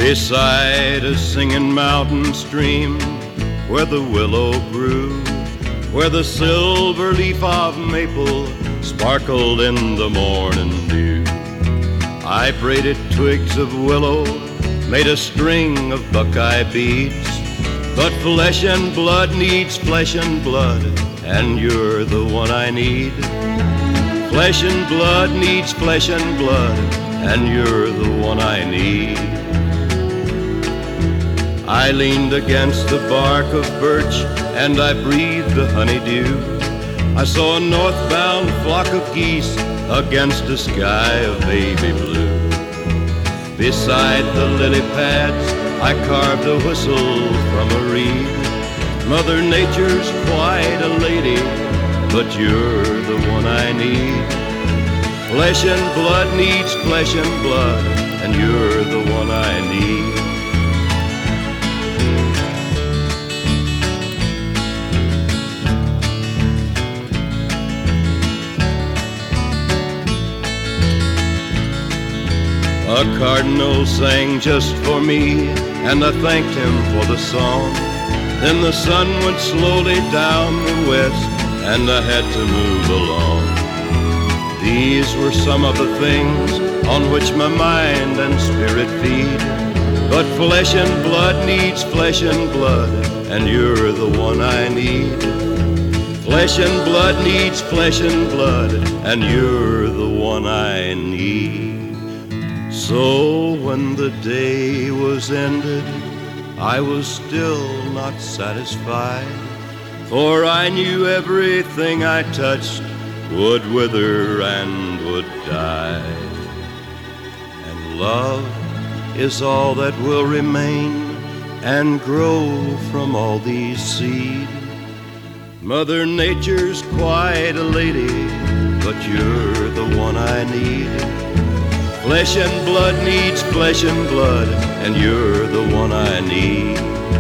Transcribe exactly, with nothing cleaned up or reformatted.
beside a singing mountain stream where the willow grew, where the silver leaf of maple sparkled in the morning dew. I braided twigs of willow, made a string of buckeye beads, but flesh and blood needs flesh and blood, and you're the one I need. Flesh and blood needs flesh and blood, and you're the one I need. I leaned against the bark of birch and I breathed the honeydew. I saw a northbound flock of geese against a sky of baby blue. Beside the lily pads I carved a whistle from a reed. Mother Nature's quite a lady, but you're the one I need. Flesh and blood needs flesh and blood, and you're the one I need. A cardinal sang just for me, and I thanked him for the song. Then the sun went slowly down the west, and I had to move along. These were some of the things on which my mind and spirit feed. But flesh and blood needs flesh and blood, and you're the one I need. Flesh and blood needs flesh and blood, and you're the one I need. So when the day was ended, I was still not satisfied, for I knew everything I touched would wither and would die. And love is all that will remain and grow from all these seed. Mother Nature's quite a lady, but you're the one I need. Flesh and blood needs flesh and blood, and you're the one I need.